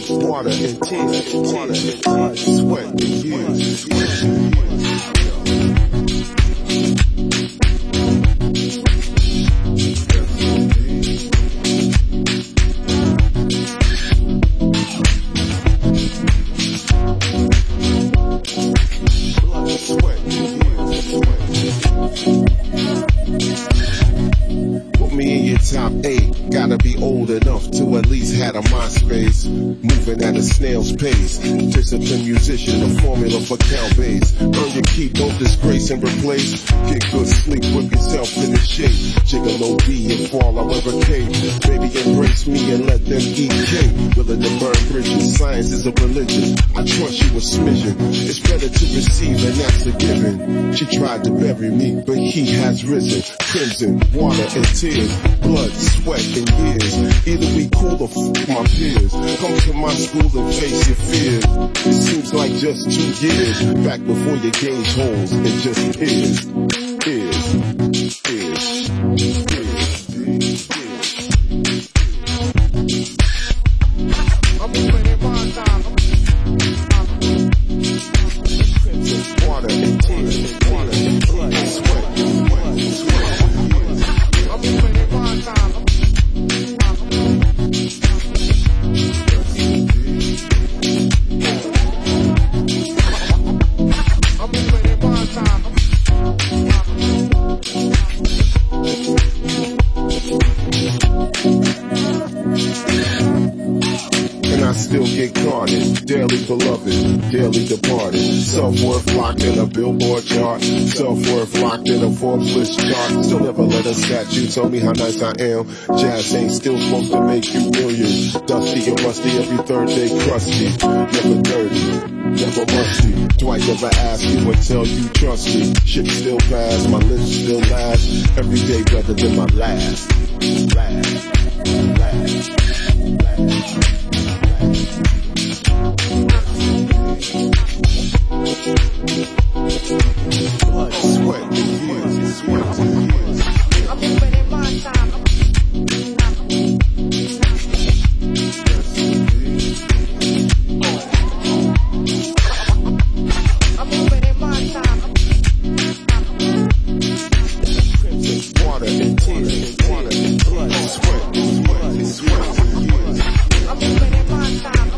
water and tears, water and blood, sweat and years. Top 8, gotta be old enough to at least had a MySpace. Moving at a snail's pace. Disciplined musician, a formula for cowbase. Earn your keep, don't disgrace and replace. Get good sleep, whip yourself into shape. Gigolo D and fall however cake. Baby, embrace me and let them eat cake. Willing to burn bridges, science is a religion. I trust you a smidgen. It's better to receive and that's a given. She tried to bury me, but he has risen. Crimson, water and tears. Blood, sweat, and years. Either we cool or my peers. Come to my school and face your fears. It seems like just 2 years back before you gauge holes. It just is. I'm spending my time. Crimson, water, and tears. Water, and blood, sweat. I'm spending my time. I still get carded, dearly beloved, dearly departed. Self-worth locked in a Billboard chart, self-worth locked in a Forbes list chart. Still never let a statue tell me how nice I am. Jazz ain't still supposed to make you millions. Dusty and rusty, every third day crusty. Never dirty, never musty. Dwight never ask you until you trust me. Shit still pass, my lips still last. Every day better than my last. Blood, sweat, and years. I'm spending my time. I'm spending my time. Crimson, water and tears, water and blood, sweat, and sweat. I'm spending my time.